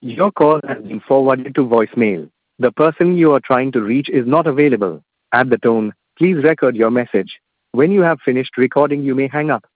Your call has been forwarded to voicemail. The person you are trying to reach is not available. At the tone, please record your message. When you have finished recording, you may hang up.